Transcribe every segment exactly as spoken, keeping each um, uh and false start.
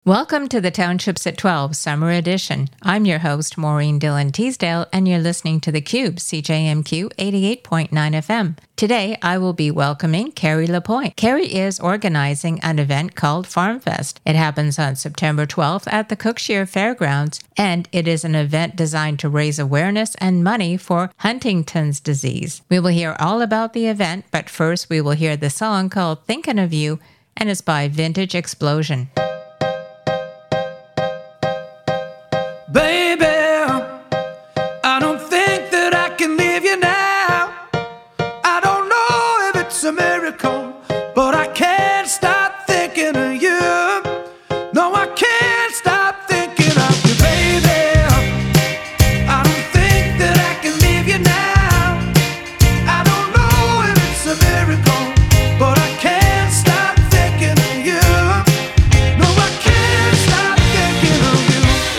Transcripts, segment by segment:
Welcome to the Townships at twelve Summer Edition. I'm your host, Maureen Dillon Teasdale, and you're listening to theCUBE, C J M Q eighty-eight point nine F M. Today, I will be welcoming Carrie Lapointe. Carrie is organizing an event called FarmFest. It happens on September twelfth at the Cookshire Fairgrounds, and it is an event designed to raise awareness and money for Huntington's disease. We will hear all about the event, but first we will hear the song called Thinkin' of You, and it's by Vintage Explosion. Baby, I don't think that I can leave you now. I don't know if it's a miracle, but I can't stop thinking of you. No, I can't stop thinking of you, baby. I don't think that I can leave you now. I don't know if it's a miracle, but I can't stop thinking of you. No, I can't stop thinking of you.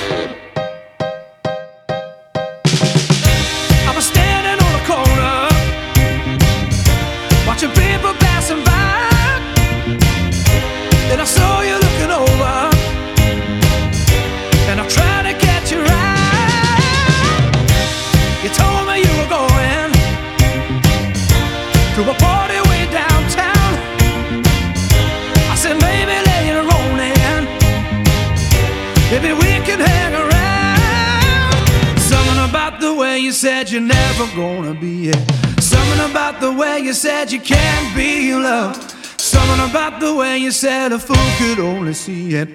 I was standing on a corner, watching people passing by, and I saw you looking over, and I tried to catch your eye. You told me you were going to a party way downtown. I said, maybe later on, and maybe we can hang around. Something about the way you said you're never gonna be it. Something about the way you said you can't be loved. Something about the way you said a fool could only see it.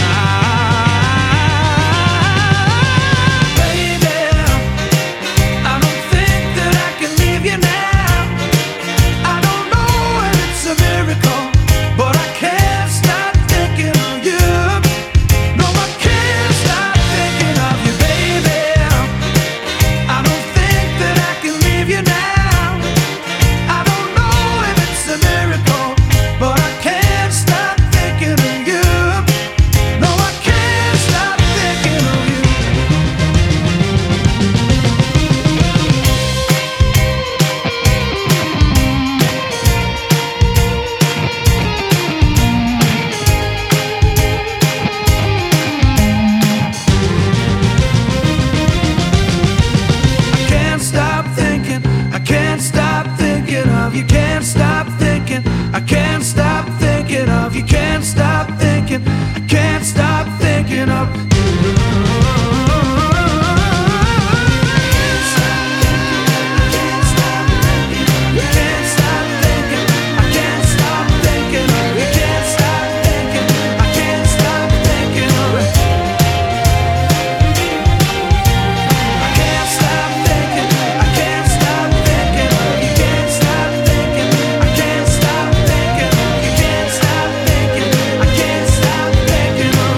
Ah, baby, I don't think that I can leave you now. I don't know if it's a miracle, but I can't stop thinking of you. No, I can't stop thinking of you, baby. I don't think that I can leave you now. I don't know if it's a miracle, but I can't stop thinking of you. No, I can't stop thinking of you. I can't stop thinking, I can't stop thinking of you. Can't stop thinking, I can't stop thinking of you. Can't stop thinking, I can't stop thinking of you. Can't stop thinking, I can't stop thinking of you. Can't stop thinking, I can't stop thinking of you. I can't stop thinking, I can't stop thinking of you. Can't stop thinking, I can't stop thinking of you. Can't stop thinking, I can't stop thinking of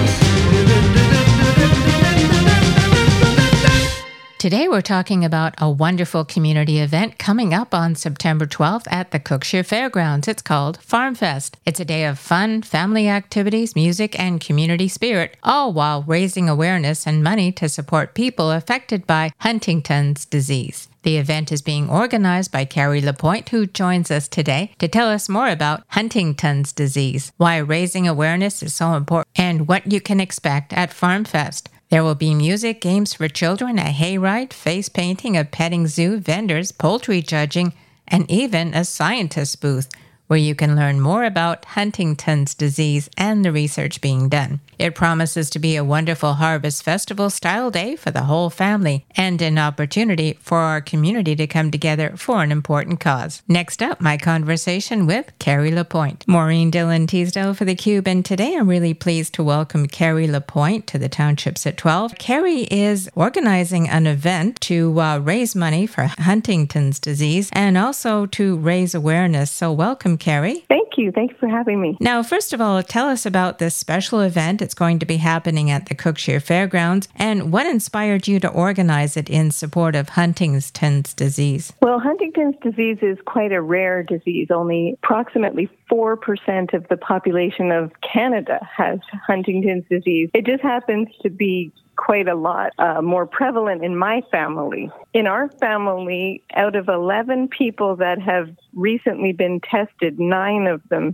you. Today we're talking about a wonderful community event coming up on September twelfth at the Cookshire Fairgrounds. It's called FarmFest. It's a day of fun, family activities, music, and community spirit, all while raising awareness and money to support people affected by Huntington's disease. The event is being organized by Carrie Lapointe, who joins us today to tell us more about Huntington's disease, why raising awareness is so important, and what you can expect at FarmFest. There will be music, games for children, a hayride, face painting, a petting zoo, vendors, poultry judging, and even a scientist booth where you can learn more about Huntington's disease and the research being done. It promises to be a wonderful harvest festival style day for the whole family and an opportunity for our community to come together for an important cause. Next up, my conversation with Carrie Lapointe. Maureen Dillon Teasdale for theCUBE, and today I'm really pleased to welcome Carrie Lapointe to the Townships at twelve. Carrie is organizing an event to uh, raise money for Huntington's disease and also to raise awareness. So welcome, Carrie. Thank you. Thanks for having me. Now, first of all, tell us about this special event. It's going to be happening at the Cookshire Fairgrounds, and what inspired you to organize it in support of Huntington's disease? Well, Huntington's disease is quite a rare disease. Only approximately four percent of the population of Canada has Huntington's disease. It just happens to be quite a lot uh, more prevalent in my family. In our family, out of eleven people that have recently been tested, nine of them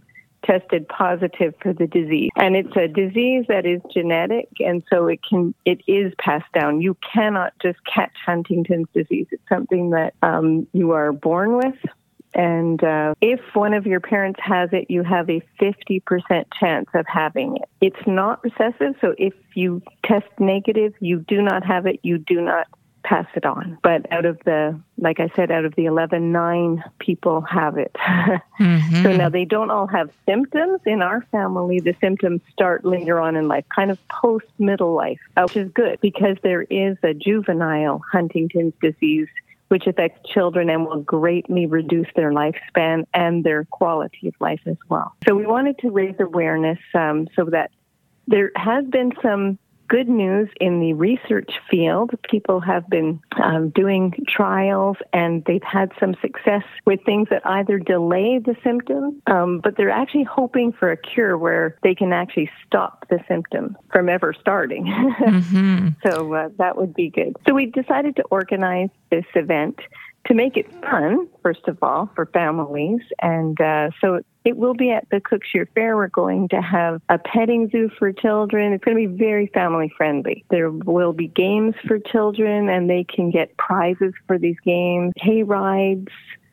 tested positive for the disease. And it's a disease that is genetic, and so it can it is passed down. You cannot just catch Huntington's disease. It's something that um, you are born with. And uh, if one of your parents has it, you have a fifty percent chance of having it. It's not recessive, so if you test negative, you do not have it, you do not pass it on. But out of the, like I said, out of the eleven, nine people have it. Mm-hmm. So now they don't all have symptoms. In our family, the symptoms start later on in life, kind of post-middle life, which is good because there is a juvenile Huntington's disease which affects children and will greatly reduce their lifespan and their quality of life as well. So we wanted to raise awareness um, so that there has been some good news in the research field. People have been um, doing trials, and they've had some success with things that either delay the symptoms, um, but they're actually hoping for a cure where they can actually stop the symptoms from ever starting. Mm-hmm. So uh, that would be good. So we decided to organize this event to make it fun, first of all, for families. And uh, so it will be at the Cookshire Fair. We're going to have a petting zoo for children. It's going to be very family friendly. There will be games for children, and they can get prizes for these games, hay rides,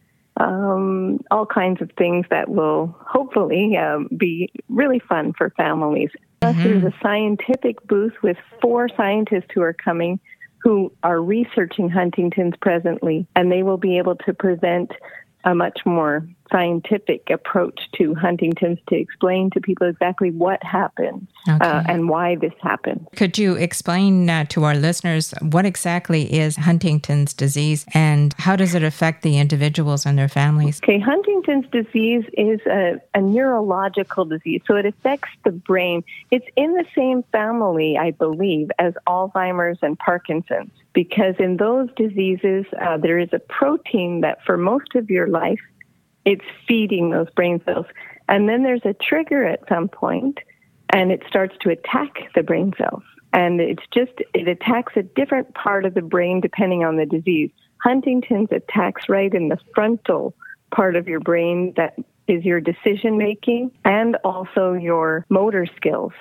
um, all kinds of things that will hopefully um, be really fun for families. Plus, mm-hmm. there's a scientific booth with four scientists who are coming who are researching Huntington's presently, and they will be able to present a much more scientific approach to Huntington's to explain to people exactly what happened okay. uh, and why this happened. Could you explain uh, to our listeners what exactly is Huntington's disease and how does it affect the individuals and their families? Okay, Huntington's disease is a, a neurological disease, so it affects the brain. It's in the same family, I believe, as Alzheimer's and Parkinson's, because in those diseases, uh, there is a protein that for most of your life, it's feeding those brain cells. And then there's a trigger at some point, and it starts to attack the brain cells. And it's just, it attacks a different part of the brain depending on the disease. Huntington's attacks right in the frontal part of your brain that is your decision-making and also your motor skills.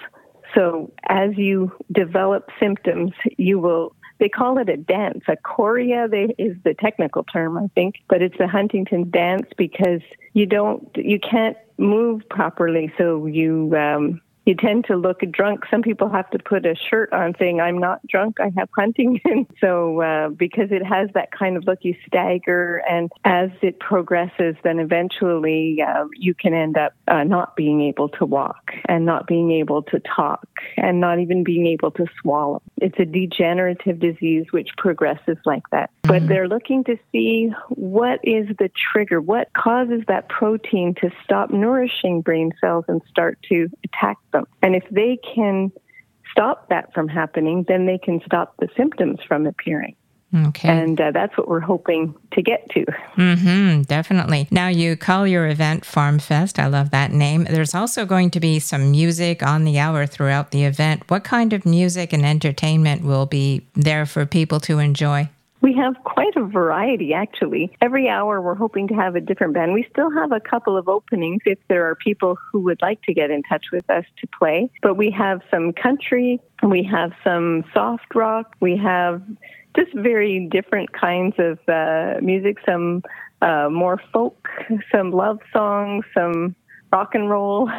So as you develop symptoms, you will, they call it a dance. A chorea they, is the technical term, I think, but it's a Huntington's dance because you don't, you can't move properly. So you, um, you tend to look drunk. Some people have to put a shirt on saying, I'm not drunk, I have Huntington. So uh, because it has that kind of look, you stagger. And as it progresses, then eventually uh, you can end up uh, not being able to walk and not being able to talk and not even being able to swallow. It's a degenerative disease which progresses like that. Mm-hmm. But they're looking to see what is the trigger, what causes that protein to stop nourishing brain cells and start to attack them. And if they can stop that from happening, then they can stop the symptoms from appearing. Okay. And uh, that's what we're hoping to get to. Mm-hmm, definitely. Now, you call your event Farm Fest. I love that name. There's also going to be some music on the hour throughout the event. What kind of music and entertainment will be there for people to enjoy? We have quite a variety, actually. Every hour, we're hoping to have a different band. We still have a couple of openings if there are people who would like to get in touch with us to play. But we have some country, we have some soft rock, we have just very different kinds of uh, music, some uh, more folk, some love songs, some rock and roll.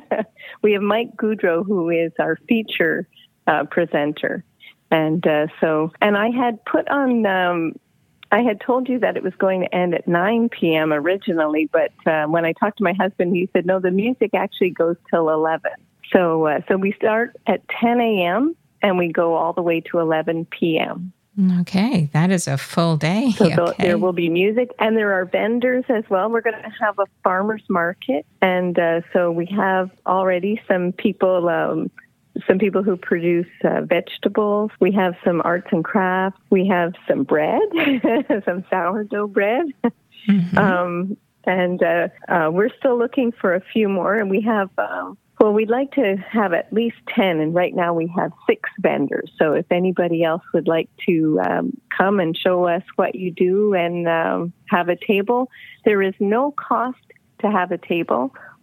We have Mike Goudreau, who is our feature uh, presenter. And uh, so, and I had put on, um, I had told you that it was going to end at nine p.m. originally, but uh, when I talked to my husband, he said, no, the music actually goes till eleven. So, uh, so we start at ten a.m. and we go all the way to eleven p.m. Okay, that is a full day. So okay. There will be music, and there are vendors as well. We're going to have a farmer's market, and uh, so we have already some people, um, some people who produce uh, vegetables. We have some arts and crafts. We have some bread, some sourdough bread. Mm-hmm. Um, and uh, uh, we're still looking for a few more, and we have... Um, Well, we'd like to have at least ten, and right now we have six vendors. So if anybody else would like to um, come and show us what you do and um, have a table, there is no cost to have a table.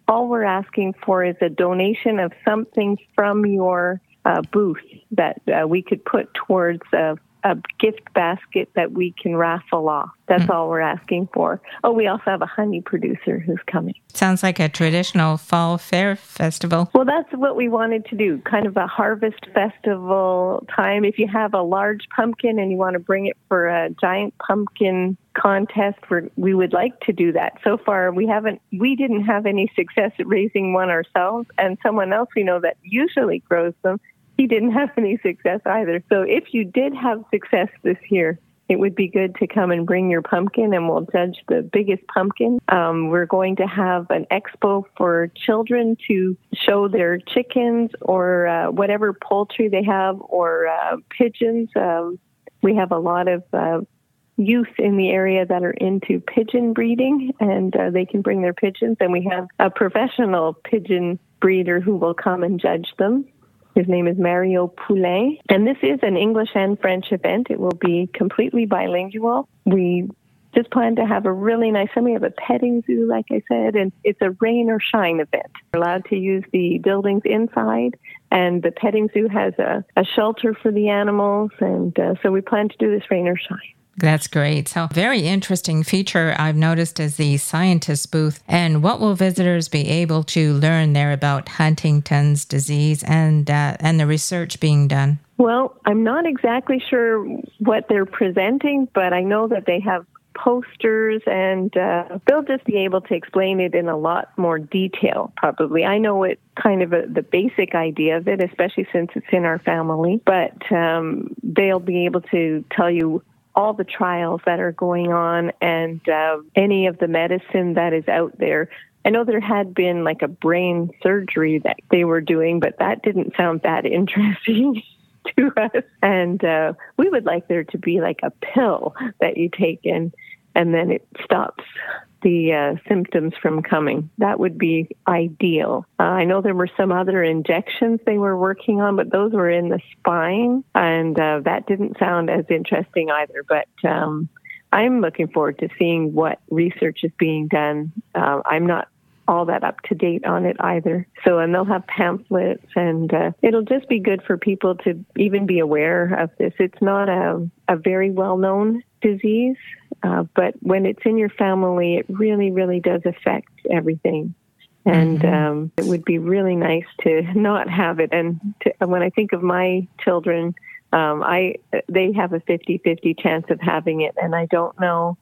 all we're asking for is a donation of something from your uh, booth that uh, we could put towards a, a gift basket that we can raffle off. That's mm. all we're asking for. Oh, we also have a honey producer who's coming. Sounds like a traditional fall fair festival. Well, that's what we wanted to do, kind of a harvest festival time. If you have a large pumpkin and you want to bring it for a giant pumpkin contest, we're, we would like to do that. So far, we haven't, we didn't have any success at raising one ourselves, and someone else we know that usually grows them, he didn't have any success either. So if you did have success this year, it would be good to come and bring your pumpkin, and we'll judge the biggest pumpkin. Um, we're going to have an expo for children to show their chickens or uh, whatever poultry they have, or uh, pigeons. Um, we have a lot of uh, youth in the area that are into pigeon breeding, and uh, they can bring their pigeons. And we have a professional pigeon breeder who will come and judge them. His name is Mario Poulain. And this is an English and French event. It will be completely bilingual. We just plan to have a really nice, and we have a petting zoo, like I said, and it's a rain or shine event. We're allowed to use the buildings inside, and the petting zoo has a, a shelter for the animals, and uh, so we plan to do this rain or shine. That's great. So very interesting feature I've noticed is the scientist booth. And what will visitors be able to learn there about Huntington's disease and uh, and the research being done? Well, I'm not exactly sure what they're presenting, but I know that they have posters, and uh, they'll just be able to explain it in a lot more detail, probably. I know it kind of a, the basic idea of it, especially since it's in our family, but um, they'll be able to tell you all the trials that are going on, and uh, any of the medicine that is out there. I know there had been like a brain surgery that they were doing, but that didn't sound that interesting to us. And uh, we would like there to be like a pill that you take in, and then it stops the uh, symptoms from coming. That would be ideal. Uh, I know there were some other injections they were working on, but those were in the spine, and uh, that didn't sound as interesting either. But um, I'm looking forward to seeing what research is being done. Uh, I'm not all that up to date on it either. So, and they'll have pamphlets, and uh, it'll just be good for people to even be aware of this. It's not a, a very well-known disease, uh, but when it's in your family, it really, really does affect everything. And mm-hmm. um, it would be really nice to not have it. And to, when I think of my children, um, I they have a fifty-fifty chance of having it, and I don't know.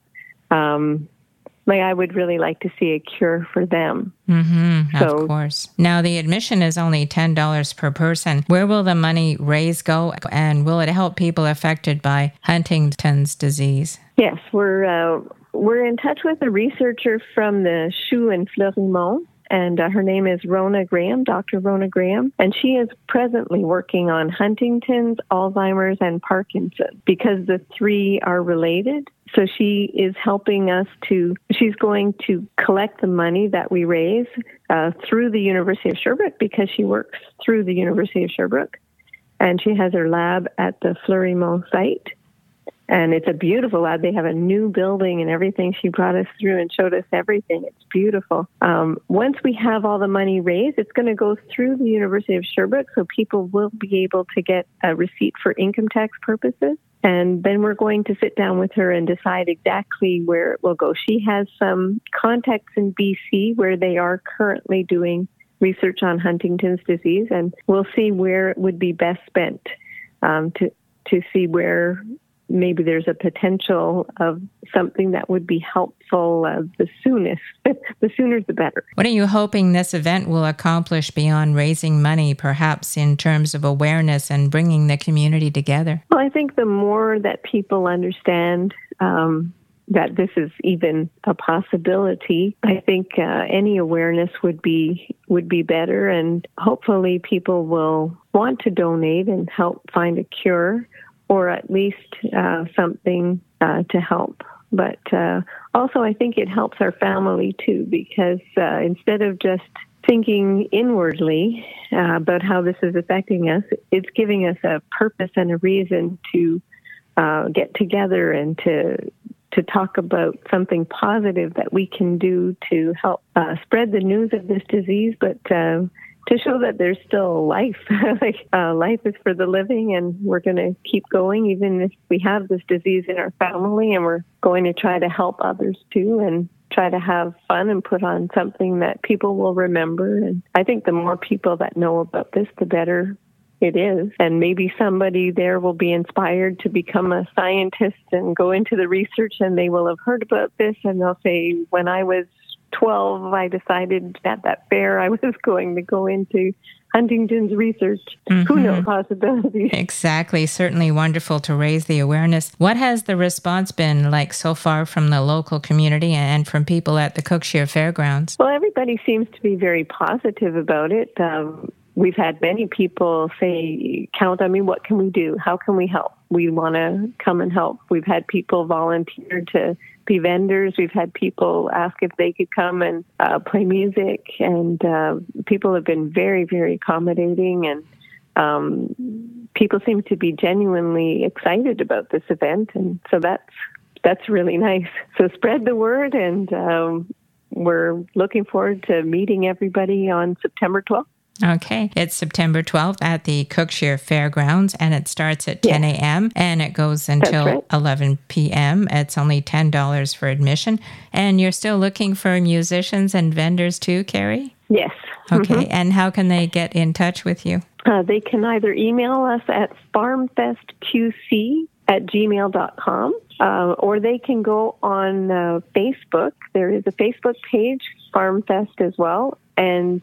Um, Like, I would really like to see a cure for them. Mm-hmm, so, of course. Now, the admission is only ten dollars per person. Where will the money raised go, and will it help people affected by Huntington's disease? Yes, we're uh, we're in touch with a researcher from the C H U in Fleurimont, and uh, her name is Rona Graham, Doctor Rona Graham, and she is presently working on Huntington's, Alzheimer's, and Parkinson's, because the three are related. So she is helping us to, she's going to collect the money that we raise uh, through the University of Sherbrooke, because she works through the University of Sherbrooke, and she has her lab at the Fleurimont site. And it's a beautiful lab. They have a new building and everything. She brought us through and showed us everything. It's beautiful. Um, once we have all the money raised, it's going to go through the University of Sherbrooke, so people will be able to get a receipt for income tax purposes. And then we're going to sit down with her and decide exactly where it will go. She has some contacts in B C where they are currently doing research on Huntington's disease, and we'll see where it would be best spent um, to to see where maybe there's a potential of something that would be helpful uh, the soonest. The sooner the better. What are you hoping this event will accomplish beyond raising money, perhaps in terms of awareness and bringing the community together? Well, I think the more that people understand um, that this is even a possibility, I think uh, any awareness would be would be better, and hopefully people will want to donate and help find a cure, or at least uh, something uh, to help. But uh, also, I think it helps our family, too, because uh, instead of just thinking inwardly uh, about how this is affecting us, it's giving us a purpose and a reason to uh, get together and to to talk about something positive that we can do to help uh, spread the news of this disease, but uh, to show that there's still life. like uh, life is for the living, and we're going to keep going even if we have this disease in our family, and we're going to try to help others too, and try to have fun and put on something that people will remember. And I think the more people that know about this, the better it is. And maybe somebody there will be inspired to become a scientist and go into the research, and they will have heard about this, and they'll say, when I was twelve, I decided at that fair I was going to go into Huntington's research. Mm-hmm. Who knows possibilities? Exactly. Certainly wonderful to raise the awareness. What has the response been like so far from the local community and from people at the Cookshire Fairgrounds? Well, everybody seems to be very positive about it. Um, we've had many people say, count on me, what can we do? How can we help? We want to come and help. We've had people volunteer to be vendors. We've had people ask if they could come and uh, play music, and uh, people have been very, very accommodating, and um, people seem to be genuinely excited about this event, and so that's that's really nice. So spread the word, and um, we're looking forward to meeting everybody on September twelfth. Okay. It's September twelfth at the Cookshire Fairgrounds, and it starts at ten a.m. and it goes until right. eleven p.m. It's only ten dollars for admission. And you're still looking for musicians and vendors too, Carrie? Yes. Okay. Mm-hmm. And how can they get in touch with you? Uh, they can either email us at farmfestqc at gmail dot com, uh, or they can go on uh, Facebook. There is a Facebook page, FarmFest as well, and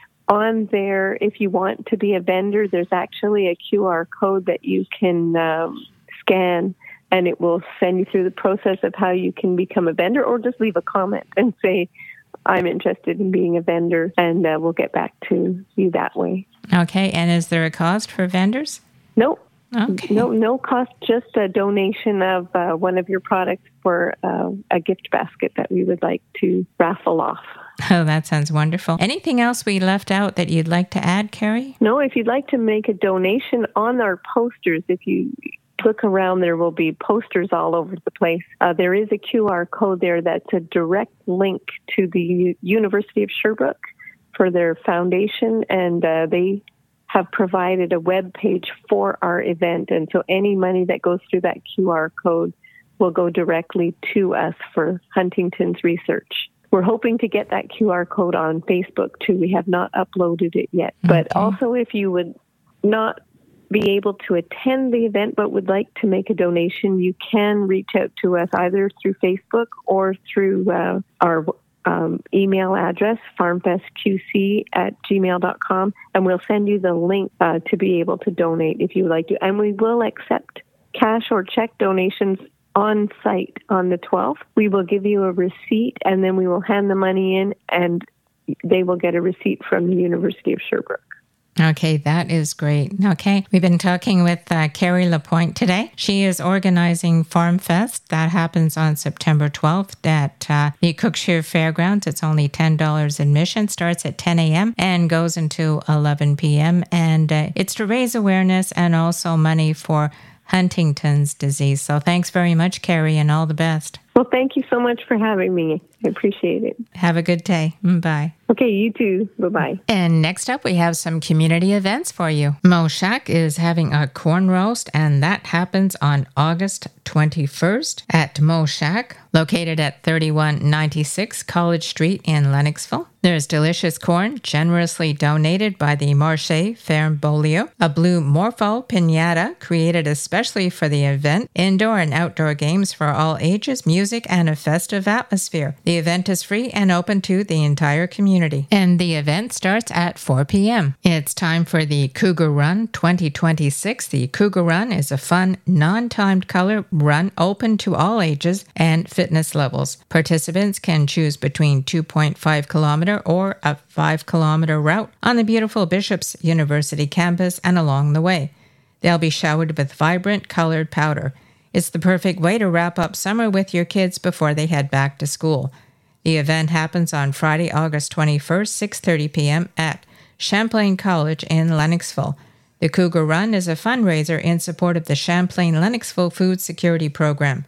on there, if you want to be a vendor, there's actually a Q R code that you can um, scan, and it will send you through the process of how you can become a vendor, or just leave a comment and say, I'm interested in being a vendor, and uh, we'll get back to you that way. Okay. And is there a cost for vendors? No. Okay. No, no cost, just a donation of uh, one of your products for uh, a gift basket that we would like to raffle off. Oh, that sounds wonderful. Anything else we left out that you'd like to add, Carrie? No, if you'd like to make a donation on our posters, if you look around, there will be posters all over the place. Uh, there is a Q R code there that's a direct link to the U- University of Sherbrooke for their foundation, and uh, they have provided a web page for our event. And so any money that goes through that Q R code will go directly to us for Huntington's research. We're hoping to get that Q R code on Facebook, too. We have not uploaded it yet. Okay. But also, if you would not be able to attend the event but would like to make a donation, you can reach out to us either through Facebook or through uh, our um, email address, farmfestqc at gmail dot com, and we'll send you the link uh, to be able to donate if you would like to. And we will accept cash or check donations on site on the twelfth. We will give you a receipt, and then we will hand the money in, and they will get a receipt from the University of Sherbrooke. Okay, that is great. Okay, we've been talking with uh, Carrie Lapointe today. She is organizing FarmFest. That happens on September twelfth at uh, the Cookshire Fairgrounds. It's only ten dollars admission, starts at ten a.m. and goes until eleven p.m. And uh, it's to raise awareness and also money for Huntington's disease. So thanks very much, Carrie, and all the best. Well, thank you so much for having me. I appreciate it. Have a good day. Bye. Okay, you too. Bye-bye. And next up, we have some community events for you. Mo Shack is having a corn roast, and that happens on August twenty-first at Mo Shack, located at thirty-one ninety-six College Street in Lennoxville. There's delicious corn generously donated by the Marché Fermbolio, a blue Morpho Piñata created especially for the event, indoor and outdoor games for all ages, music, and a festive atmosphere. The event is free and open to the entire community. And the event starts at four p.m. It's time for the Cougar Run twenty twenty-six. The Cougar Run is a fun, non-timed color run open to all ages and fitness levels. Participants can choose between two point five kilometer or a five kilometer route on the beautiful Bishop's University campus and along the way. They'll be showered with vibrant colored powder. It's the perfect way to wrap up summer with your kids before they head back to school. The event happens on Friday, August twenty-first, six thirty p.m. at Champlain College in Lennoxville. The Cougar Run is a fundraiser in support of the Champlain Lennoxville Food Security Program.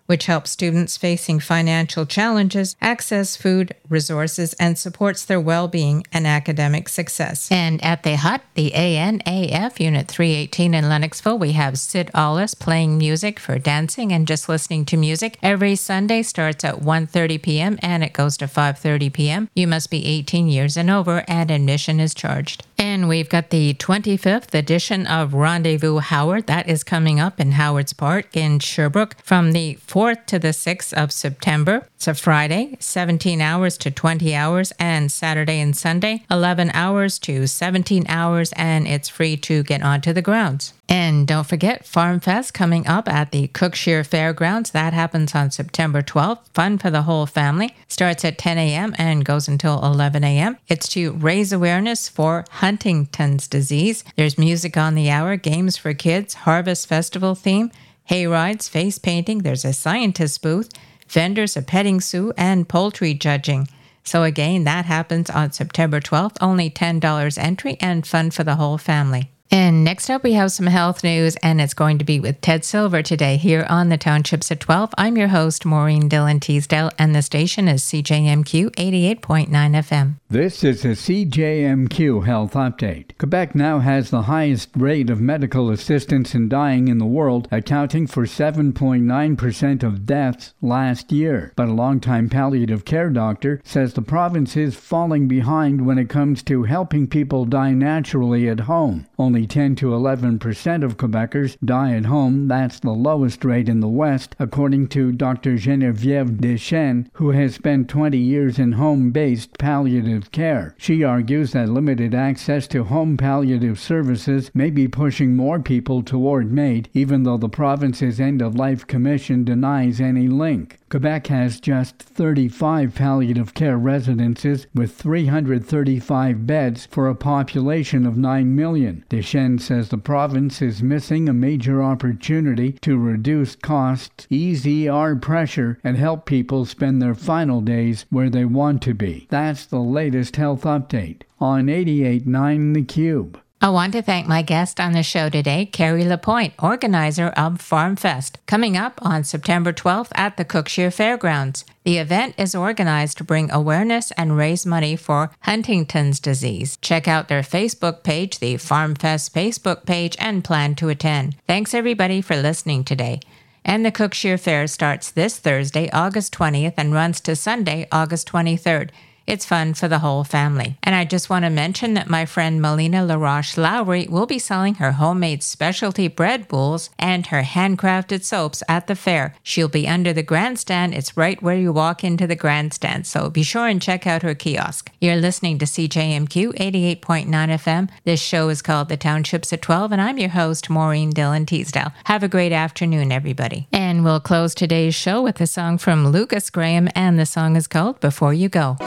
which helps students facing financial challenges access food, resources, and supports their well-being and academic success. And at the Hut, the A N A F Unit three eighteen in Lennoxville, we have Sid Allis playing music for dancing and just listening to music. Every Sunday starts at one thirty p.m. and it goes to five thirty p.m. You must be eighteen years and over, and admission is charged. And we've got the twenty-fifth edition of Rendezvous Howard. That is coming up in Howard's Park in Sherbrooke from the fourth to the sixth of September. It's a Friday, seventeen hours to twenty hours, and Saturday and Sunday, eleven hours to seventeen hours, and it's free to get onto the grounds. And don't forget Farm Fest coming up at the Cookshire Fairgrounds. That happens on September twelfth. Fun for the whole family. Starts at ten a.m. and goes until eleven a.m. It's to raise awareness for Huntington's disease. There's music on the hour, games for kids, harvest festival theme, hay rides, face painting. There's a scientist booth, vendors, a petting zoo, and poultry judging. So again, that happens on September twelfth. Only ten dollars entry and fun for the whole family. And next up, we have some health news, and it's going to be with Ted Silver today here on the Townships at twelve. I'm your host, Maureen Dillon Teasdale, and the station is C J M Q eighty-eight point nine F M. This is a C J M Q health update. Quebec now has the highest rate of medical assistance in dying in the world, accounting for seven point nine percent of deaths last year. But a longtime palliative care doctor says the province is falling behind when it comes to helping people die naturally at home. Only ten to eleven percent of Quebecers die at home. That's the lowest rate in the West, according to Doctor Geneviève Deschênes, who has spent twenty years in home-based palliative care. She argues that limited access to home palliative services may be pushing more people toward MAID, even though the province's End-of-Life Commission denies any link. Quebec has just thirty-five palliative care residences with three hundred thirty-five beds for a population of nine million. Deschênes says the province is missing a major opportunity to reduce costs, ease E R pressure, and help people spend their final days where they want to be. That's the latest health update on eighty-eight point nine The Cube. I want to thank my guest on the show today, Carrie Lapointe, organizer of Farm Fest, coming up on September twelfth at the Cookshire Fairgrounds. The event is organized to bring awareness and raise money for Huntington's disease. Check out their Facebook page, the Farm Fest Facebook page, and plan to attend. Thanks everybody for listening today. And the Cookshire Fair starts this Thursday, August twentieth, and runs to Sunday, August twenty-third. It's fun for the whole family. And I just want to mention that my friend Melina LaRoche Lowry will be selling her homemade specialty bread bowls and her handcrafted soaps at the fair. She'll be under the grandstand. It's right where you walk into the grandstand, so be sure and check out her kiosk. You're listening to C J M Q eighty-eight point nine F M. This show is called The Townships at twelve, and I'm your host, Maureen Dillon Teasdale. Have a great afternoon, everybody. And we'll close today's show with a song from Lucas Graham, and the song is called Before You Go.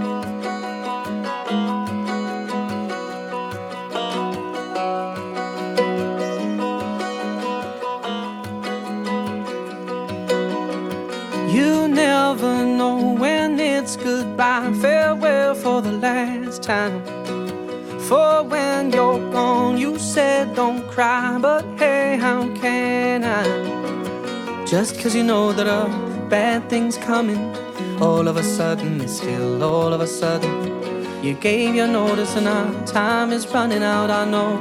You never know when it's goodbye, farewell for the last time. For when you're gone, you said don't cry, but hey, how can I? Just 'cause you know that a bad thing's coming, all of a sudden, it's still all of a sudden. You gave your notice and our time is running out, I know.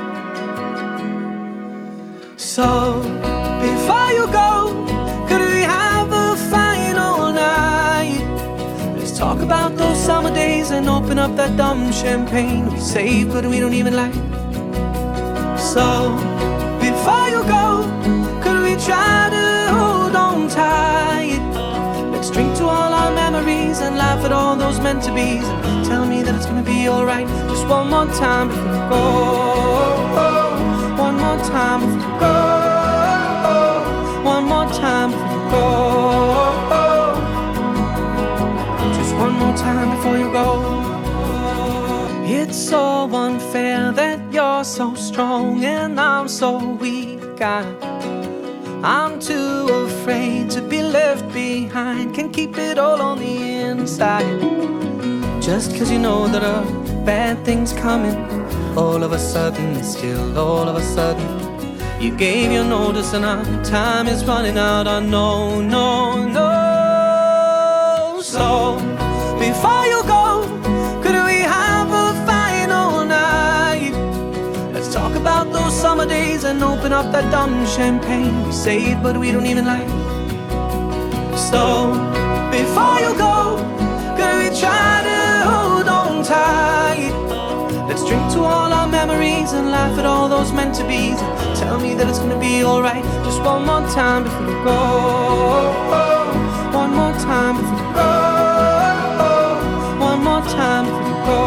So, before you go, could we have a final night? Let's talk about those summer days and open up that dumb champagne we saved but we don't even like. So, before you go, could we try to hold on tight? Let's drink to all our memories and laugh at all those meant-to-bes and tell me that it's gonna be alright. Just one more time before you go. One more time before you go. One more time before you go. Just one more time before you go. It's so unfair that you're so strong and I'm so weak. I, I'm too afraid to be left behind. Can keep it all on the inside. Just 'cause you know that a bad thing's coming, all of a sudden, it's still all of a sudden. You gave your notice and our time is running out. I know, no, no. So before you go, could we have a final night? Let's talk about those summer days and open up that dumb champagne we saved but we don't even like. So before you go, could we try to hold on tight? Let's drink to all our memories and laugh at all those meant-to-bes. Tell me that it's gonna be alright. Just one more time before you go. One more time before you go. One more time before you go.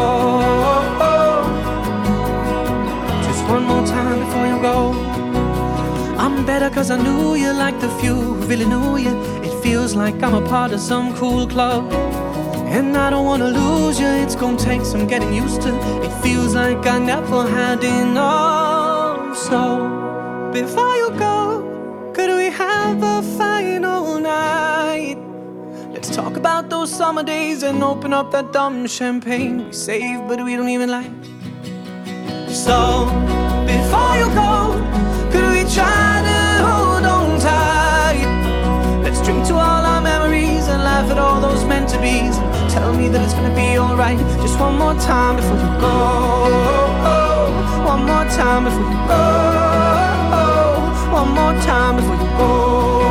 Just one more time before you go. I'm better cause I knew you like the few who really knew you. It feels like I'm a part of some cool club, and I don't wanna lose you, it's gonna take some getting used to. It feels like I never had enough. So before you go, could we have a final night? Let's talk about those summer days and open up that dumb champagne we saved but we don't even like. So before you go, could we try to hold on tight? Let's drink to all our memories and laugh at all those meant-to-bes. Tell me that it's gonna be alright. Just one more time before you go. One more time before you go. One more time before you go.